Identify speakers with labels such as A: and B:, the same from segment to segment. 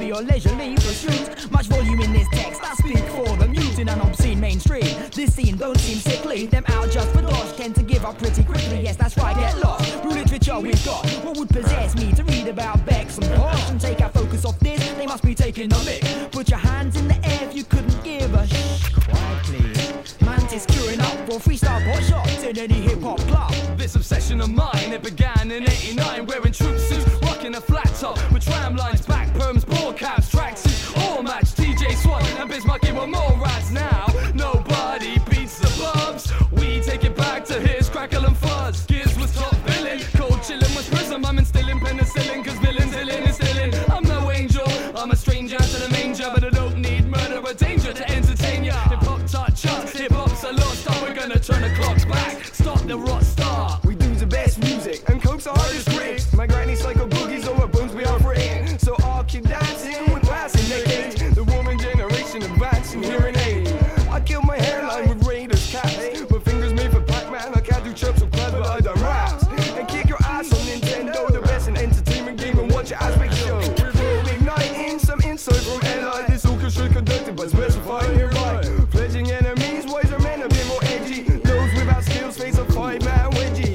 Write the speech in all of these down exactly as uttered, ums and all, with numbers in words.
A: for your leisurely pursuit. Much volume in this text, I speak for the mute in an obscene mainstream. This scene don't seem sickly, them out just for dodge tend to give up pretty quickly. Yes, that's right, get lost. Through literature we've got, what would possess me to read about Becks and Posh and take our focus off this? They must be taking the mic. Put your hands in the air if you couldn't give a shh. Quiet, please. Mantis queuing up for freestyle pot shots in any hip hop club.
B: This obsession of mine, it began in eighty-nine, wearing troop suits, rocking a flat top with tram lines, back perms, ball caps, tracksuits, all match. T J Swan and Bismarcky were more rats now. Nobody beats the bubs. We take it back to his crackle and fuzz. Giz was top villain, cold chillin' was prism. I'm instilling penicillin, cause villains illin' is stillin'. I'm no angel, I'm a stranger to the manger, but I don't need murder or danger to entertain ya. Hip hop touch us, hip hop's a lost star. We're gonna turn the clocks back, stop the rot star.
C: We do the best music, and coke's the hardest grades. My granny psycho boogies, so my bones be afraid. So I'll keep dancing with passing decades. The woman generation advancing hearing aid. I killed my hairline with Raiders caps. My fingers made for Pac-Man, I can't do chirps or claps, but I done raps. And kick your ass on Nintendo, the best in entertainment game, and watch your aspect show. We're igniting some insight from L I. This orchestra conducted by specifying hereby. Pledging enemies, wiser men a bit more edgy. Those without skills face a five-man wedgie.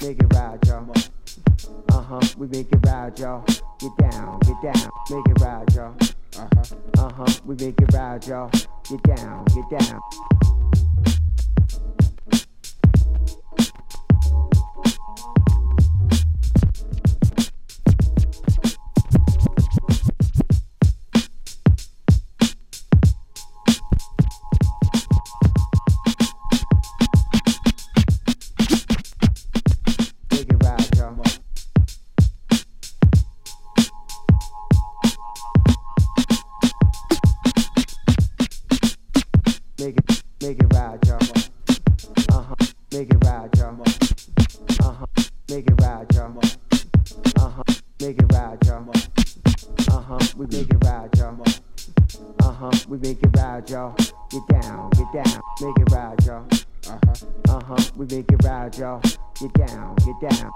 D: make it ride, y'all. Uh-huh, we make it ride, y'all. Get down, get down, make it ride, y'all. Uh-huh, uh-huh, we make it ride, y'all. Get down, get down. Make it, make it ride, y'all. Uh-huh, make it ride, y'all. Uh-huh, make it ride, y'all. Uh-huh, make it ride, y'all. Uh-huh, we make it ride, y'all. Uh-huh, we make it ride, y'all. Get down, get down, make it ride, y'all. Uh-huh, uh-huh, we make it ride, y'all. Get down, get down.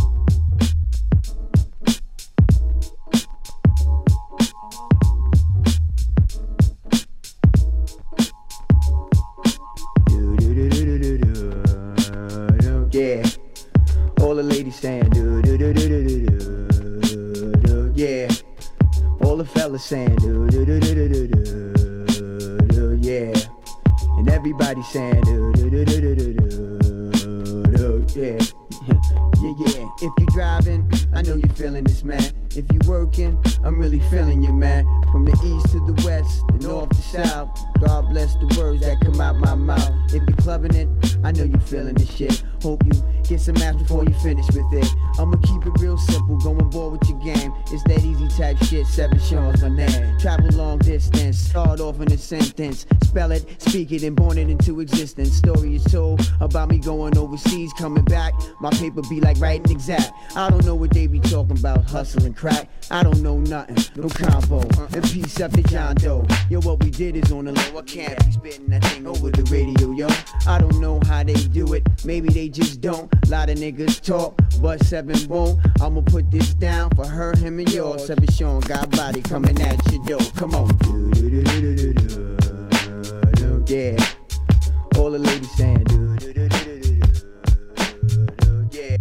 D: Yeah, all the ladies saying do do do do do do do. Yeah, all the fellas saying do do do do do do do. Yeah, and everybody saying do do do do do do do. Yeah, yeah yeah. If you driving, I know you're feeling this, man. If you working, I'm really feeling you, man. From the east to the west, the north to south. God bless the words that come out my mouth. If you're clubbing it, I know you're feeling this shit. Hope you get some ass before you finish with it. I'ma keep it real simple, go on board with your game. It's that easy type shit, Seven Sean's my name. Travel long distance, start off in a sentence. Spell it, speak it, and born it into existence. Story is told about me going overseas, coming back. My paper be like writing exact. I don't know what they be talking about, hustling crack. I don't know nothing, no combo. And peace up to John Doe. Yo, what we did is on the low. I can't be spitting that thing over the radio, yo. I don't know how they do it, maybe they just don't. Lot of niggas talk, but Seven won't. I'ma put this down for her, him, and yours. Seven Sean got body coming at your door. Come on. Do, do, do, do, do, do, do. Yeah. All the ladies saying do, do, do, do, do, do, do. Yeah.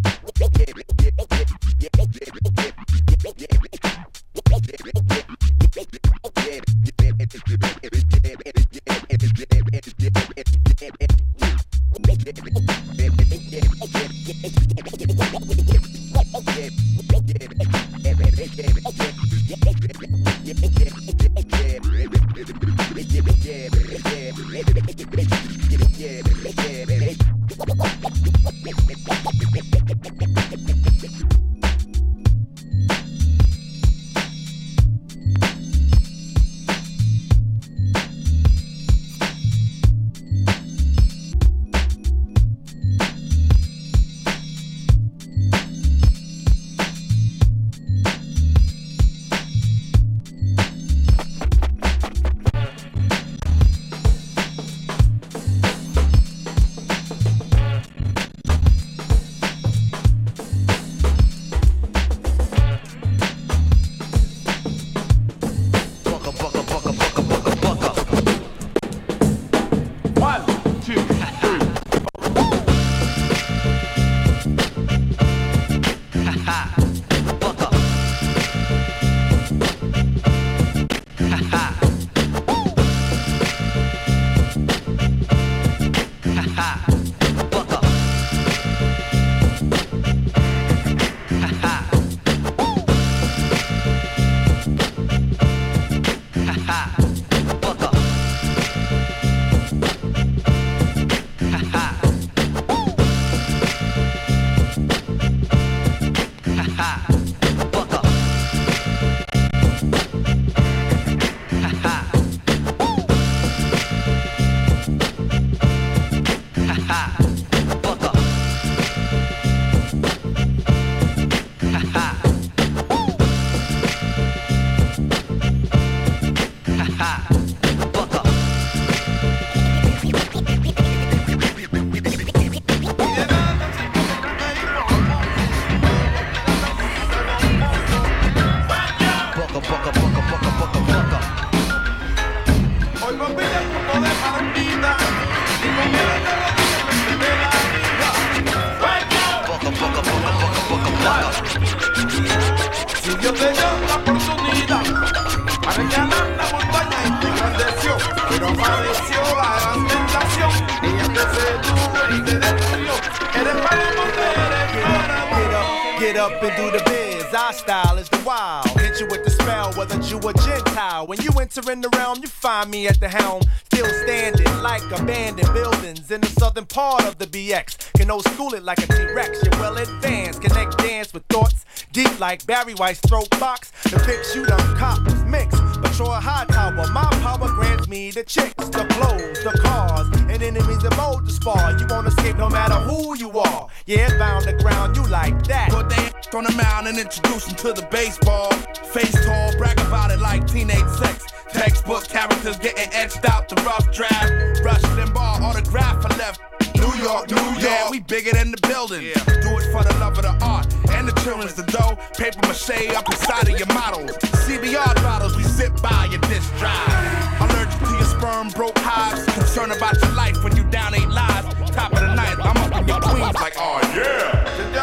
E: Get up and do the biz, our style is the wild. Hit you with the spell, whether Jew or Gentile. When you enter in the realm, you find me at the helm. Still standing like abandoned buildings in the southern part of the B X. Can old school it like a T-Rex, you're well advanced. Connect dance with thoughts deep like Barry White's throat box. The pics you done cop was mixed. But you're a high tower, my power grants me the chicks, the clothes, the cars, and enemies that mold to spar. You won't escape no matter who you are. Yeah, bound the ground, you like that.
F: Put they on the mound and introduce them to the baseball. Face tall, brag about it like teenage sex. Textbook characters getting etched out the rough draft. Rush Limbaugh, autograph for left. New York, New York, yeah, we bigger than the building. Yeah. Do it for the love of the art and the children's the dough. Paper mache up inside of your models. C B R bottles, we sit by your disc drive. Allergic to your sperm, broke hives. Concerned about your life when you down eight lives. Top of the night, I'm up in your queens like, oh yeah.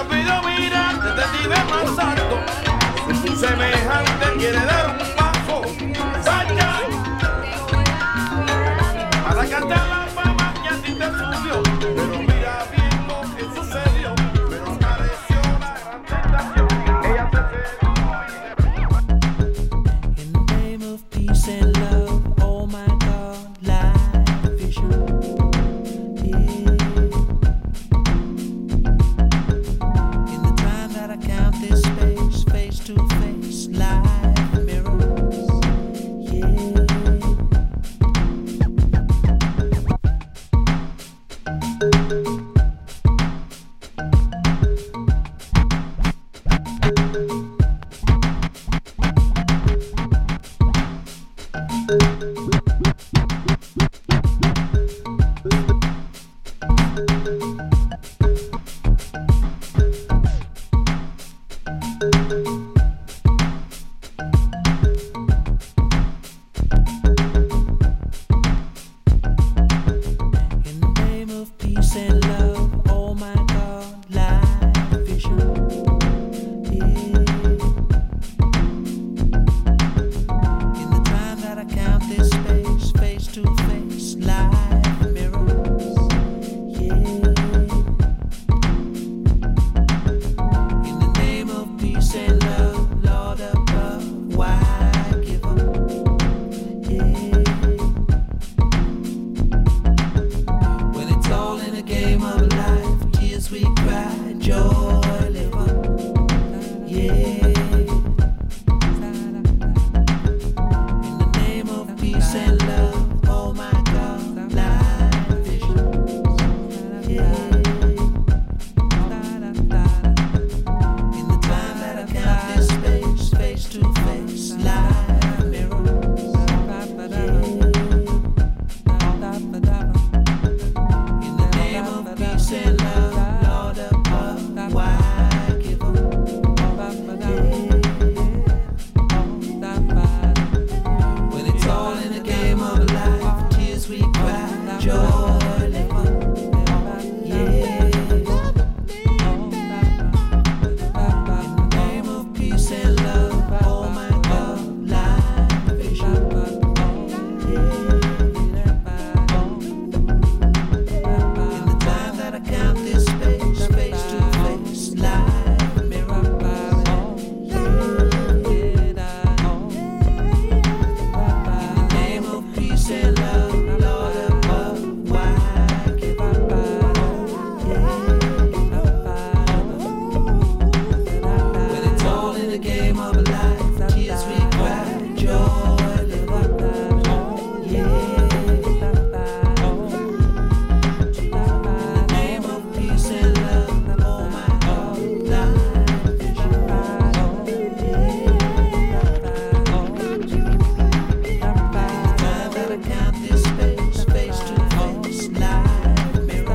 G: Semejante quiere dar un paso. Vaya para cantar la fama que a ti te subió. Pero mira bien lo que sucedió. Pero pareció una gran tentación. Ella se
H: In the name of peace and love, oh my God, live vision. Yeah. In the time that I count this space, face to face, live mirrors. Yeah. In the name of peace and love, oh my God, live vision. Yeah. In the time that I count this space, face to face, live mirrors. Yeah. In the name of peace and love, Lord above, why give up? Yeah. When it's all in a game of life, tears we cry, joy live on. Yeah. In the name of peace and love, oh my God, live visions. Yeah. In the time that I count this space, face to face, live mirrors. In the name of peace and love, Lord above, why give up? When it's all in a game of life, tears we cry, joy live on. Yeah. In the name of peace and love, oh my God, live vision. Yeah. In the time that I count this space, face to face, live mirror. In the name of peace and love, Lord above, why give up? When it's all in a game of life, tears we cry, joy live on. Yeah. In the name of peace and love, oh my God, live vision. In the time that I count this space, face to face, live mirror.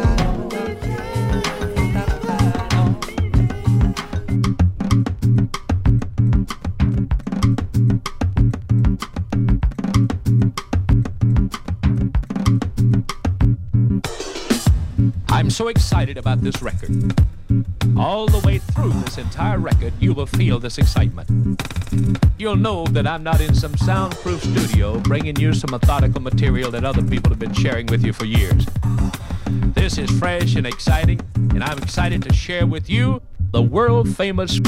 I: I'm so excited about this record. All the way through this entire record, you will feel this excitement. You'll know that I'm not in some soundproof studio bringing you some methodical material that other people have been sharing with you for years. This is fresh and exciting, and I'm excited to share with you the the world famous.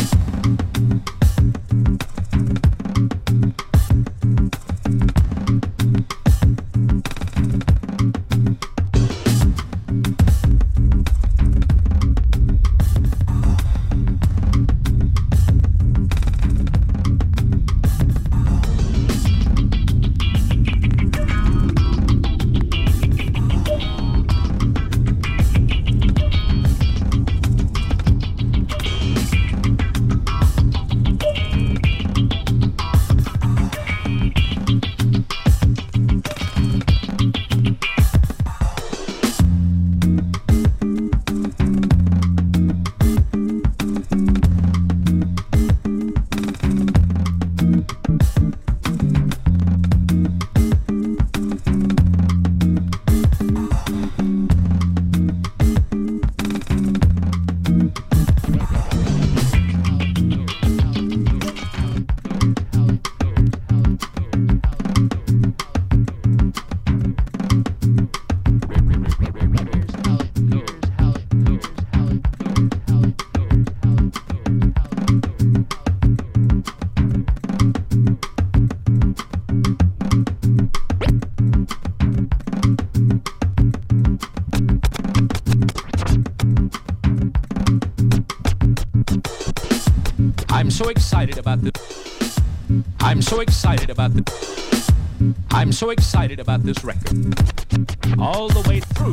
I: I'm so excited about this. I'm so excited about this. I'm so excited about this record. All the way through.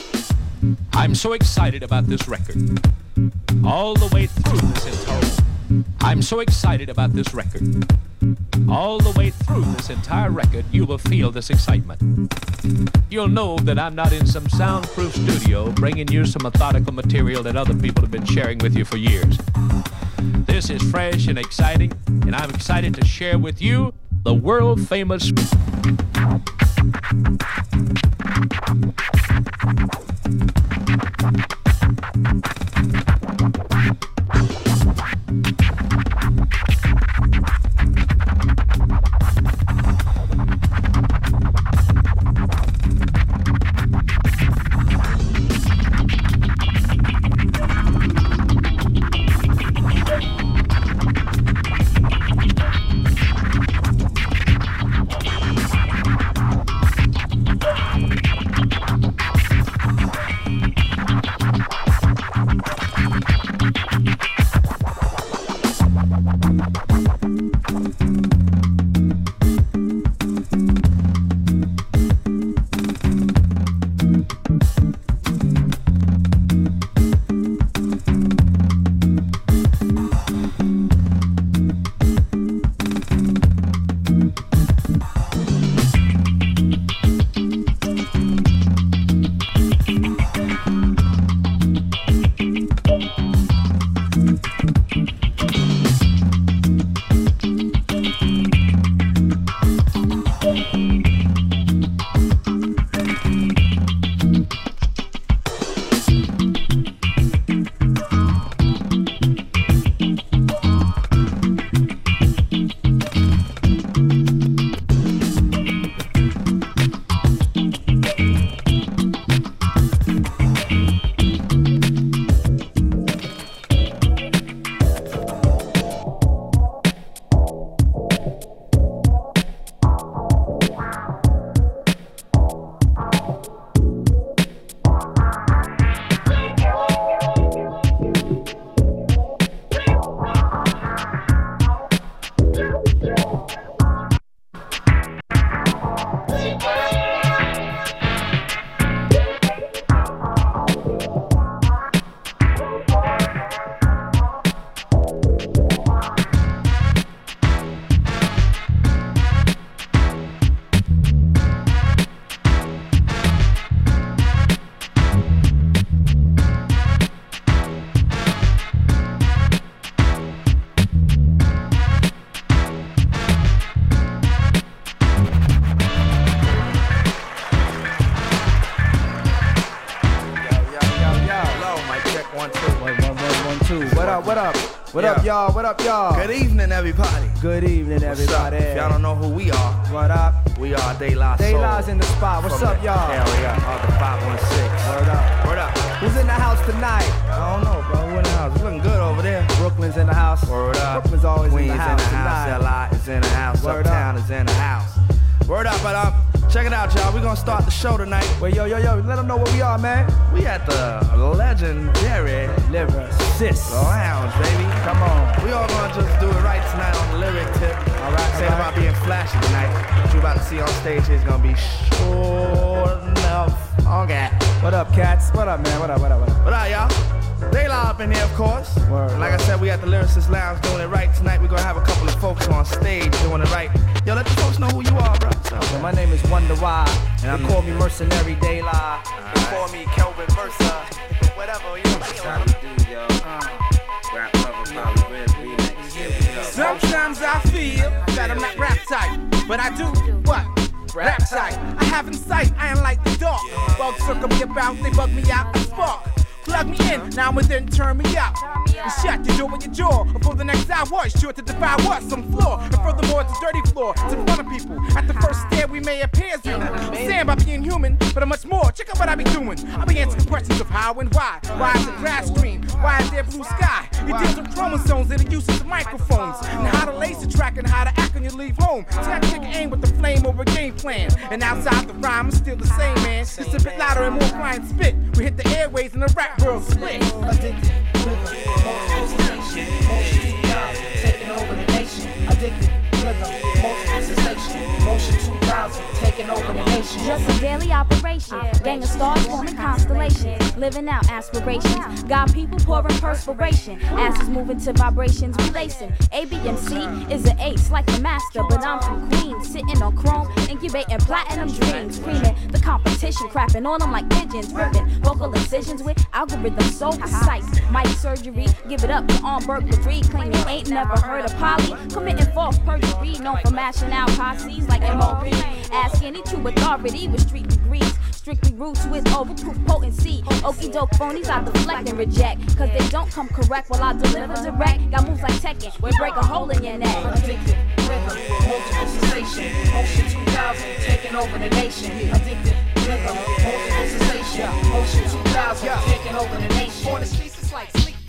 I: I'm so excited about this record. All the way through this entire. I'm so excited about this record. All the way through this entire record, you will feel this excitement. You'll know that I'm not in some soundproof studio bringing you some methodical material that other people have been sharing with you for years. This is fresh and exciting, and I'm excited to share with you the world famous.
J: What yeah. up, y'all? What up, y'all?
K: Good evening, everybody.
J: Good evening,
K: What's
J: everybody.
K: Up? If y'all don't know who we are,
J: what up?
K: We are De La Soul.
J: De La's in the spot. What's up, y'all?
K: Hell yeah, out the five one six.
J: Word up.
K: Word up.
J: Who's in the house tonight?
K: I don't know, bro. Who in the house? It's looking good over there.
J: the house.
K: Word up.
J: Brooklyn's always
K: Queens
J: in the house.
K: in the house.
J: tonight.
K: L I is in the house.
J: Word
K: Uptown
J: up.
K: is in the house. Word up, but um, check it out, y'all. We're gonna start the show tonight.
J: Wait, yo, yo, yo, let them know where we are, man.
K: We at the legendary
J: Liver Sis
K: Lounge, baby.
J: Come on.
K: We all gonna just do it right tonight on the lyric tip.
J: All right,
K: Saying
J: all right.
K: about being flashy tonight. What you about to see on stage is gonna be short enough. Okay.
J: What up, cats? What up, man? What up, what up, what up?
K: What up, y'all? They live up in here, of course.
J: Word,
K: And like
J: word.
K: I said, we at the Lyricist Lounge doing it right tonight. We're gonna have a couple of folks on stage doing it right. Yo, let the folks know who you are, bro. So,
J: So my name is Wonder Why.
K: And I'm-
J: They call me Mercenary De La.
K: They call me Kelvin Versa. Whatever, you know.
L: Sometimes I feel that I'm not rap type, but I do what? Rap type. I have insight, I ain't like the dark. Bugs circle me about, they bug me out, I spark. Plug me in, now and then turn me out. And shut your door with your jaw. Before the next hour, it's sure to defy what? Some floor. And furthermore, it's a dirty floor. It's in front of people. At the first stare, we may appear as human. Stand by being human, but I'm much more. Check out what I be doing. I be answering questions of how and why. Why is the grass green? Why is there blue sky? It deals with chromosomes and the uses of microphones. And how to laser track and how to act when you leave home. Tactic aim with the flame over game plan. And outside the rhyme, I'm still the same, man. Just a bit louder and more flying spit. We hit the airways and the rap world split.
A: Addicted, taking over the nation. Addicted, rhythm, multiple sensation. Motion two thousand, taking over the nation.
M: Just a daily operation. Gang of stars forming constellations. Living out aspirations. Got people pouring perspiration. Asses moving to vibrations. We lacing. A B M C is an ace like the master. But I'm from Queens. Sitting on chrome. Incubating platinum dreams. Screaming the competition. Crapping on them like pigeons. Ripping vocal incisions with algorithms so precise. Mic surgery. Give it up to on burglary. Claiming ain't never heard of poly. Committing false perjury. Known for mashing out posses like M O P. Ask any true authority with street degrees. Strictly roots with overproof potency. Okie doke phonies I deflect and reject. Cause they don't come correct while I deliver direct. Got moves like Tekken, we break a hole in your neck.
A: Addicted, rhythm, multiple sensation. Motion two thousand, taking over the nation. Addicted, rhythm, multiple sensation. Motion two thousand, taking over the nation.
L: On the streets, it's like sleep.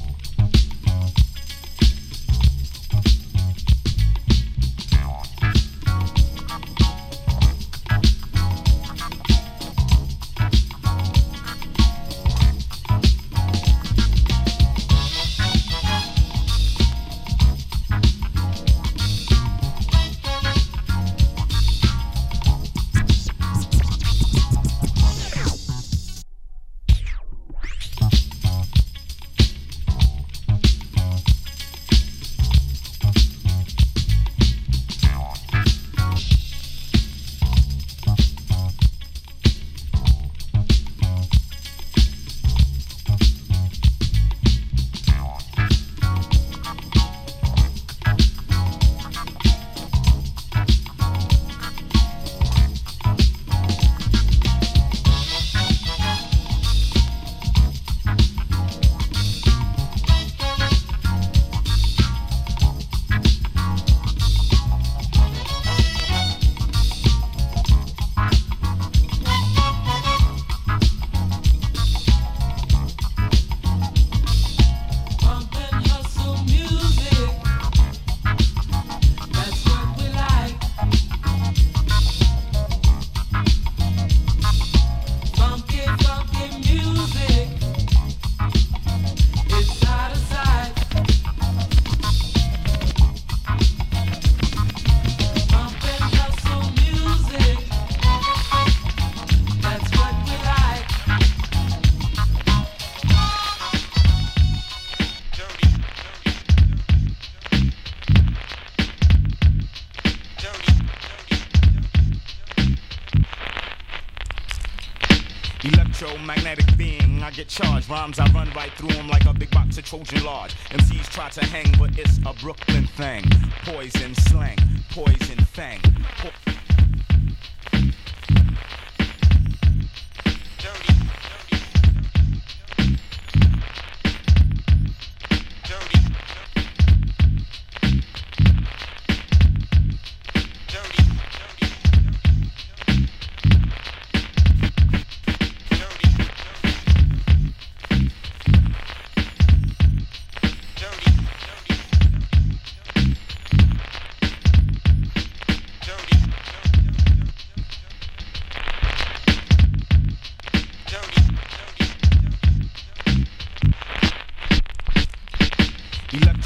N: Electromagnetic being, I get charged. Rhymes, I run right through them like a big box of Trojan large. M Cs try to hang, but it's a Brooklyn thing. Poison slang, poison thing. Po-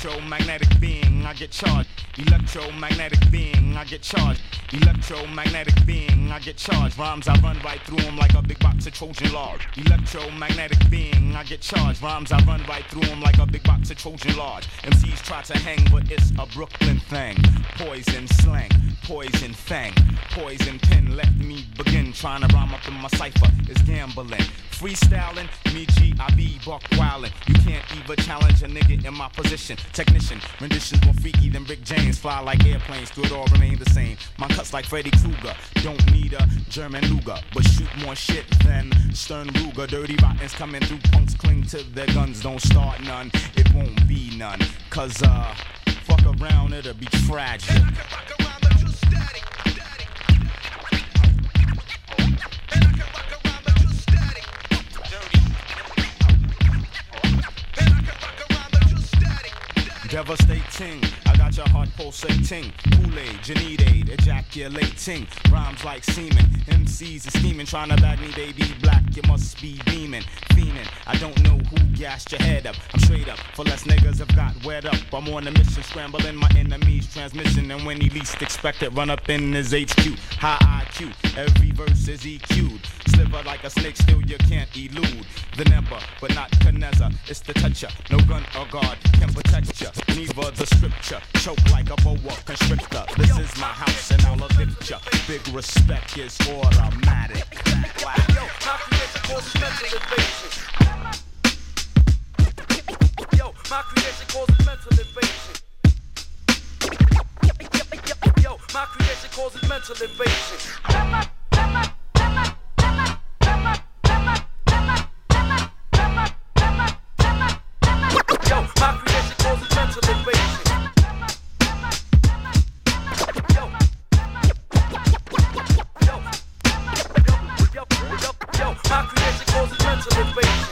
N: Electromagnetic being, I get charged. Electromagnetic being, I get charged. Electromagnetic being, I get charged. Rhymes, I run right through them like a big box of Trojan large. Electromagnetic being, I get charged. Rhymes, I run right through them like a big box of Trojan large. M Cs try to hang, but it's a Brooklyn thing. Poison slang, poison fang, poison pen. Let me begin trying to rhyme up in my cipher. It's gambling. Freestyling, me G, I be buck wildin'. You can't even challenge a nigga in my position. Technician, renditions more freaky than Rick James. Fly like airplanes, through it all remain the same. My cuts like Freddy Krueger. Don't need a German Luger, but shoot more shit than Stern Ruger. Dirty rottens coming through, punks cling to their guns. Don't start none, it won't be none. Cause uh, fuck around, it'll be tragic. And I can rock around the true static. Devastating, I got your heart pulsating. Kool-Aid, Janide, ejaculating. Rhymes like semen, M Cs is scheming. Trying to bag me, they be black, you must be beaming. Fiending, I don't know who gassed your head up. I'm straight up, for less niggas have got wet up. I'm on a mission, scrambling my enemy's transmission. And when he least expect it, run up in his H Q. High I Q, every verse is E Q'd. Sliver like a snake, still you can't elude. The never, but not Caneza, it's the toucher. No gun or guard can protect ya. Neither the scripture, choke like a boa constrictor. This is my house and I'll evict ya. Big respect is automatic.
G: Yo, my creation causes mental invasion. Yo, my creation causes mental invasion. Yo, my creation causes mental invasion. Yo, my creation causes mental invasion. Yo, yo, yo, yo, yo, yo, my creation causes mental invasion.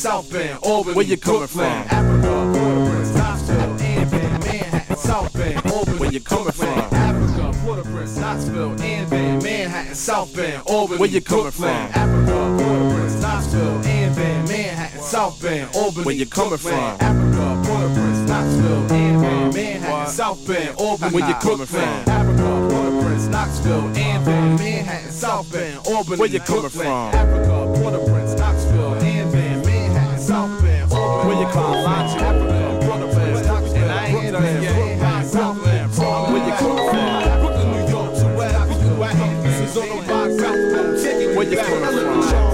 C: South Bend, Albany, where you coming from? Africa, Port-au-Prince, Knoxville, Ann Manhattan, South Bend, Albany, where you coming from? Africa, Port-au-Prince, Knoxville, Ann Manhattan, South Bend, Albany, where you coming from? Africa, Port-au-Prince, Knoxville, Ann Manhattan, South Bend, Albany, where you coming from? Africa, Port-au-Prince, Knoxville, Ann Manhattan, South Bend, Albany, where you coming from? Africa, Port-au-Prince, Knoxville, Ann Manhattan, South Bend, Albany, where you coming from? Africa, Port-au-Prince, Knoxville, Ann Manhattan, South Bend, Albany, where you coming from? Africa, Port-au-Prince, Knoxville, and I ain't done yet. South Bend, where you coming from? Brooklyn, New York, to wherever you at. This is on the box out. Where you coming from?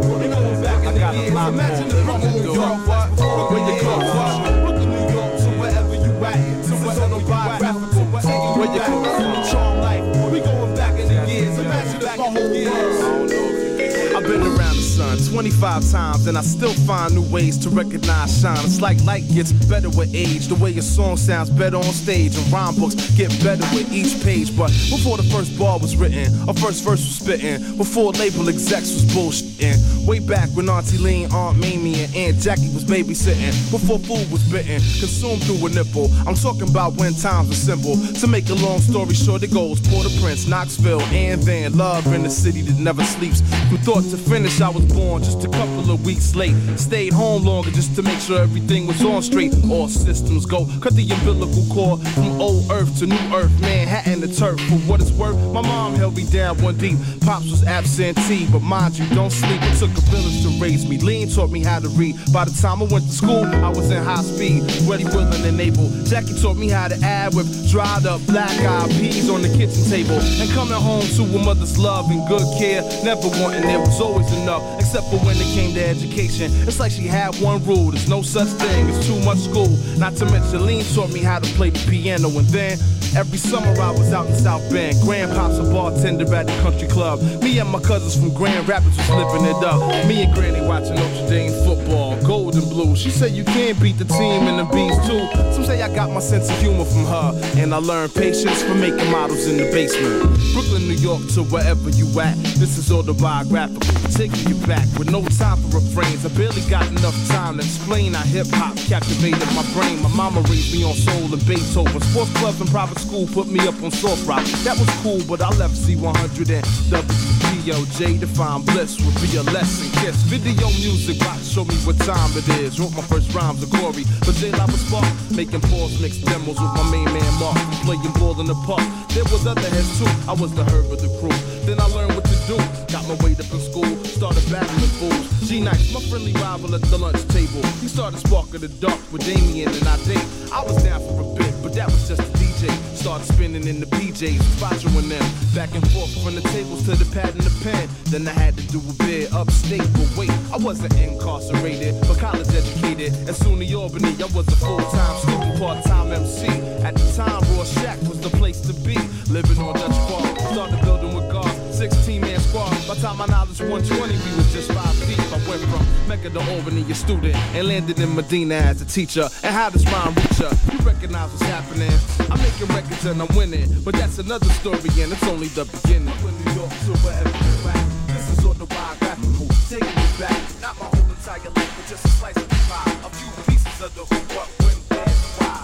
C: I got a lot more. Imagine the Brooklyn, New York, where you coming from? Brooklyn, New York, to wherever you at. This is on the biographical. Where you coming from? Charm life. We going back in the years. Imagine if my whole years. I've been around the sun twenty-five times and I still find new ways to recognize shine. It's like light gets better with age. The way your song sounds better on stage and rhyme books get better with each page. But before the first bar was written, our first verse was spitting, before label execs was bullshitting, way back when Auntie Lean, Aunt Mamie and Aunt Jackie was babysitting, before food was bitten, consumed through a nipple. I'm talking about when times were simple. To make a long story short, it goes Port-au-Prince, Knoxville, and Van. Love in the city that never sleeps. From thought to finish, I was born just a couple of weeks late. Stayed home longer just to make sure everything was on straight. All systems go. Cut the umbilical cord from old earth to new earth. Manhattan to turf. For what it's worth, my mom held me down one deep. Pops was absentee, but mind you, don't sleep. It took a village to raise me. Lean taught me how to read. By the time I went to school, I was in high speed, ready, willing, and able. Jackie taught me how to add with dried up black-eyed peas on the kitchen table. And coming home to a mother's love and good care, never wanting there was always enough, except for when it came to education. It's like she had one rule, there's no such thing as too much school. Not to mention Lean taught me how to play the piano. And then every summer I was out in South Bend. Grandpa's a bartender at the country club. Me and my cousins from Grand Rapids was living it up. Me and Granny watching Notre Dame football, gold and blue. She said you can't beat the team and the bees too. Some say I got my sense of humor from her, and I learned patience from making models in the basement. Brooklyn, New York, to wherever you at. This is autobiographical, taking you back with no time for refrains. I barely got enough time to explain how hip-hop captivated my brain. My mama raised me on soul and Beethoven. Sports clubs and private school put me up on soft rock. That was cool, but I left Z one hundred and W G O J to find bliss would be a lesson. Kiss video music box show me what time it is. Wrote my first rhymes with Corey, but J-Live was spark, making pause mixed demos with my main man Mark, playing ball in the park. There was other heads too, I was the herb of the crew. Then I learned what to do, got my weight up in school, started battling fools. G-Nice, my friendly rival at the lunch table. He started sparking the dark with Damien and I date. I was down for a bit, but that was just a D J. Started spinning in the P Js, following them back and forth from the tables to the pad and the pen. Then I had to do a bid upstate, but wait, I wasn't incarcerated, but college educated. And soon in Albany, I was a full-time student, part-time M C. At the time, Raw Shack was the place to be. Living on Dutch Park, started building with guards, sixteen man squad. By the time my knowledge one twenty, we was just five deep. I went from Mecca to Albany, a student, and landed in Medina as a teacher. And how does rhyme reach ya? You recognize what's happening. I'm making records and I'm winning, but that's another story and it's only the beginning. When New York to wherever you at, this is autobiographical, taking you back. Not my whole entire life, but just a slice of the pie. A few pieces of the who, what, when, where, and why.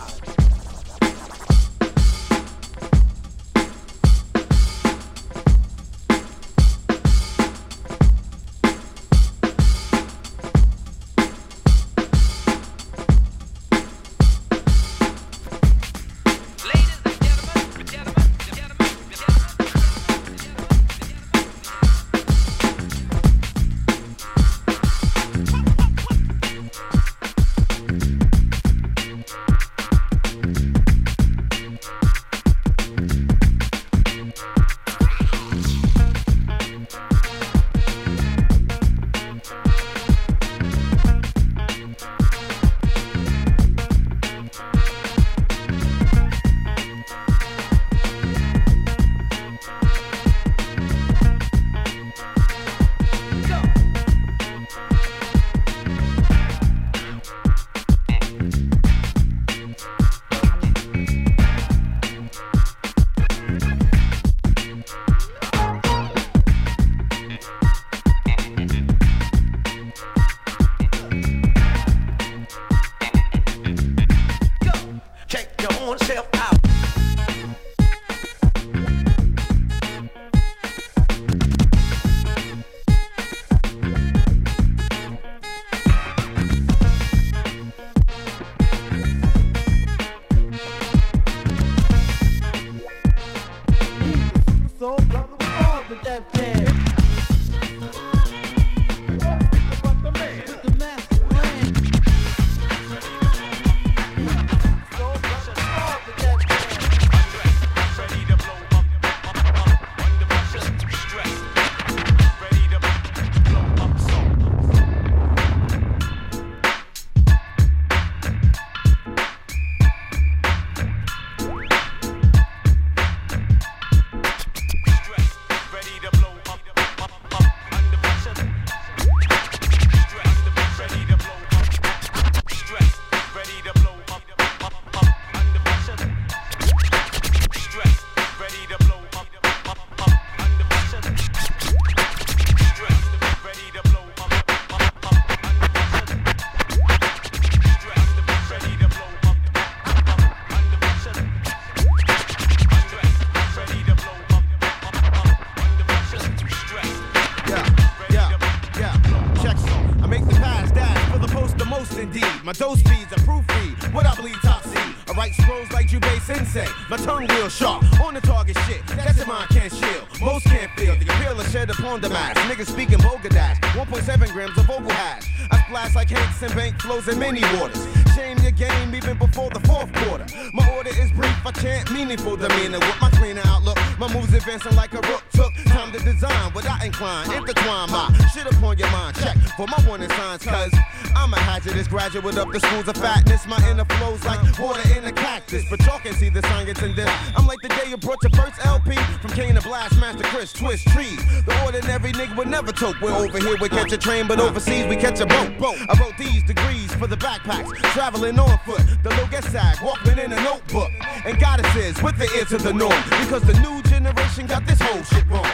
H: with that pen.
O: My dose speeds are proofread, what I believe top C. I write scrolls like Jubei Sensei, my tongue real sharp, on the target shit, that's your mind can't shield. Most can't feel the appeal of shed upon the mass. Niggas speaking Bogadash, one point seven grams of vocal hash. I splash like Hanks and Bank flows in many waters. Shame your game even before the fourth quarter. My order is brief, I chant meaningful demeanor with my cleaner outlook. My moves advancing like a rook. Took time to design without incline, intertwine my shit upon your mind. Check for my warning signs, cause I'm a hazardous graduate of the schools of fatness. My inner flows like water in a cactus. But y'all can see the science in this. I'm like the day you brought your first L P from Kane to Blast, Master Chris, Twist, Trees. The ordinary nigga would never toke. We're over here, we catch a train, but overseas we catch a boat. I wrote these degrees for the backpacks, traveling on foot. The low get sag, walking in a notebook. And goddesses with the ear to the norm, because the new generation got this whole shit wrong.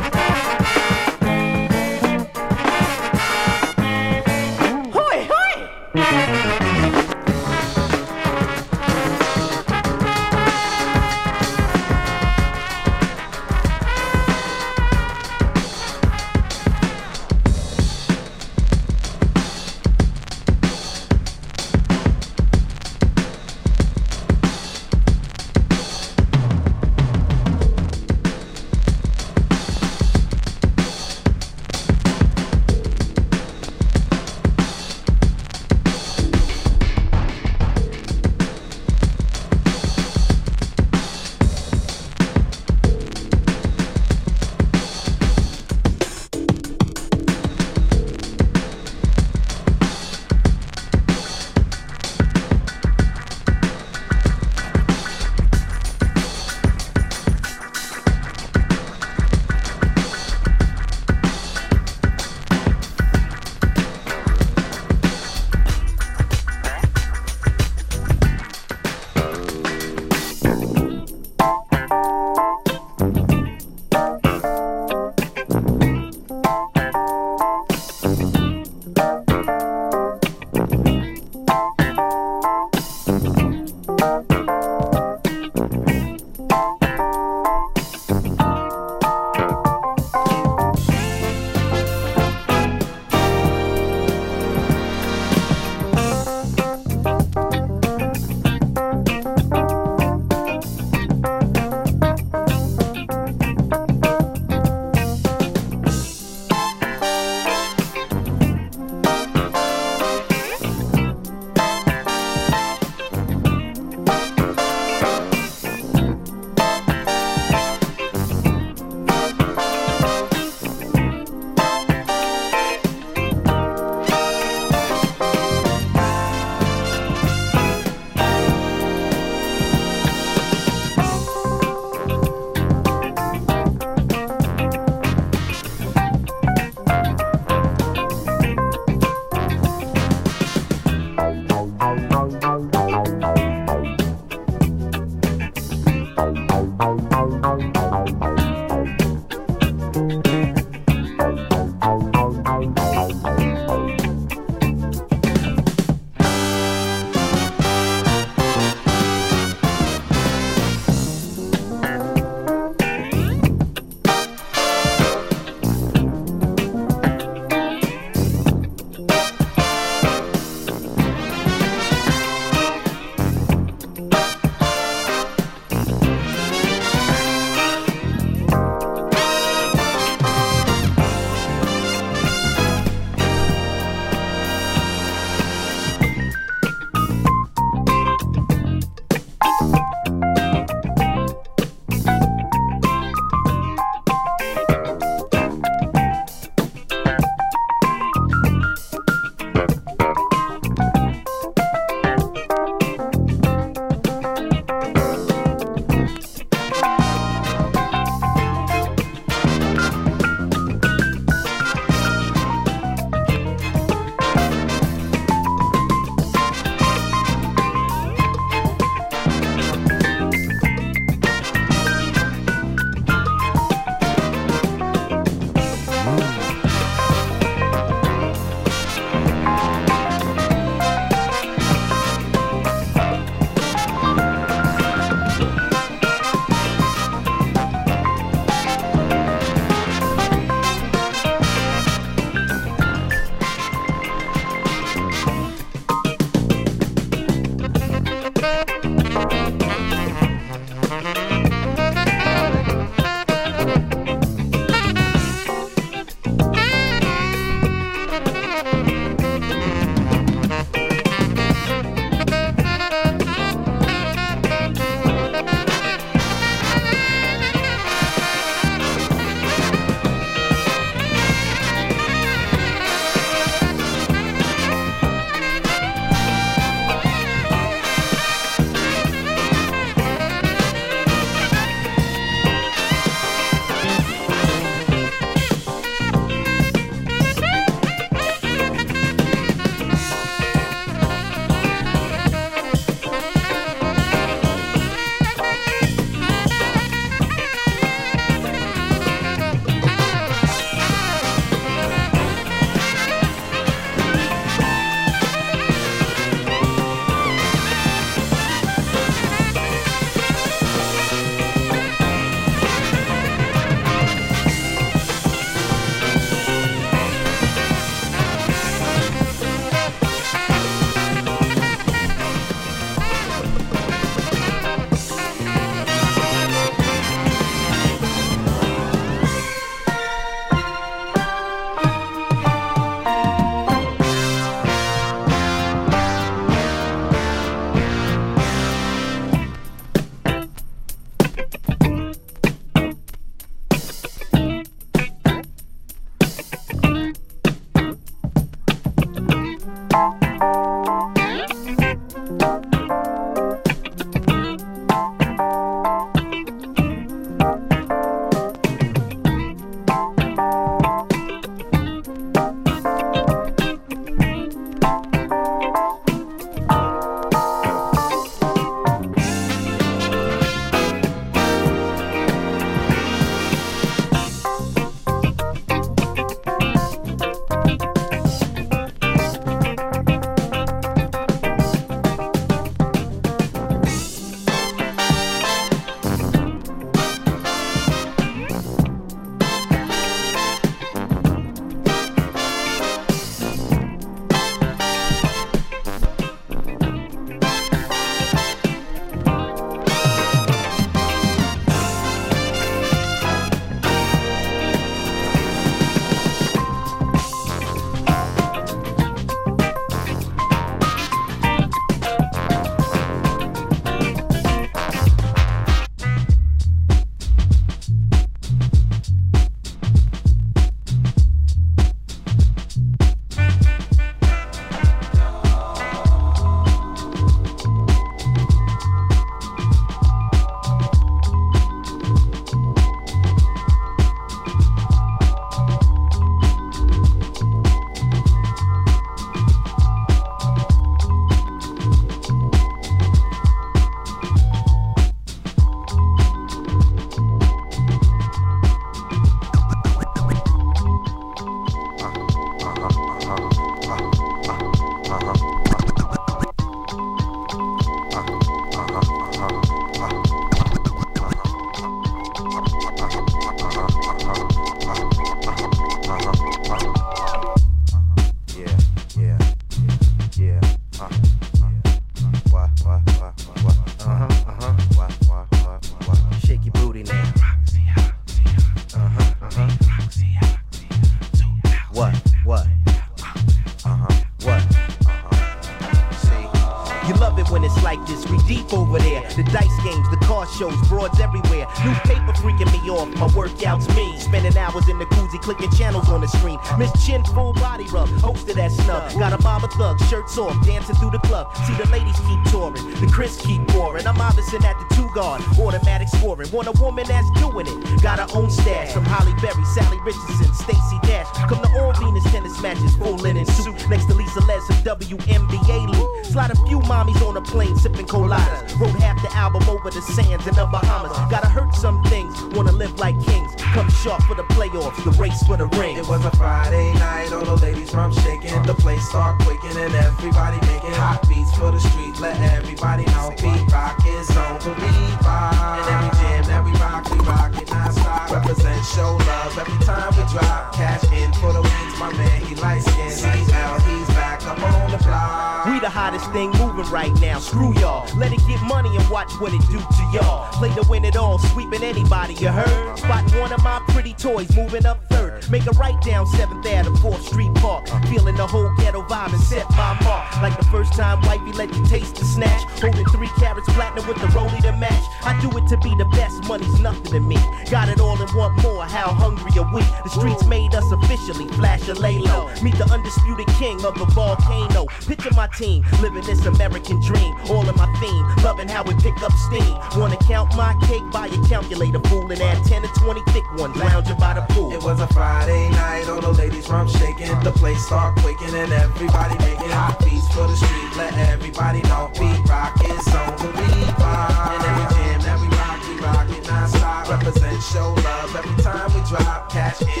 P: New paper freaking me off, my workout's mean. Spending hours in the koozie, clicking channels on the screen. Miss Chin, full body rub, hosted at snub. Got a mob of thugs, shirts off, dancing through the club. See the ladies keep touring, the Chris keep pouring. I'm Iverson at the two guard, automatic scoring. Want a woman that's doing it, got her own stash. From Holly Berry, Sally Richardson, Stacey Dash. Come to all Venus tennis matches, full linen suit. Next to Lisa Les and W N B A loot. Slide a few mommies on a plane, sipping coladas. Wrote half the album over the sands in the Bahamas. Gotta hurt some things, wanna live like kings. Come sharp for the playoffs, the race for the ring.
Q: It was a Friday night, all the ladies from shaking. The place start quaking and everybody making hot beats for the street. Let everybody know beat rock is on the revive. And every jam that we rock, we rock it non-stop. Represent, show love every time we drop. Cash in for the wins, my man, he light skin. He's out, he's back up on the block.
P: We the hottest thing moving right now, screw y'all. Let it get money and watch what it do to y'all. Play to win it all, sweeping anybody, you heard? Spotting one of my pretty toys, moving up third. Make a right down seventh Avenue, fourth Street Park. Feeling the whole ghetto vibe and set my mark. Like the first time wifey let you taste the snatch. Holding three carats platinum with the rollie to match. I do it to be the best, money's nothing to me. Got it all and want more, how hungry are we? The streets made us officially, flash or lay low. Meet the undisputed king of the volcano. Picture my team, living this American dream. All in my theme, loving how we pick up steam. Wanna count my cake, buy a calculator, fool. And add ten to twenty thick ones, lounging by the pool.
Q: It was a Friday night, all the ladies from shaking. The place start quaking and everybody making hot beats for the street. Let everybody know beat rock is on the revive. And every jam that we rock, we rock it non-stop. Represent, show love every time we drop. Cash in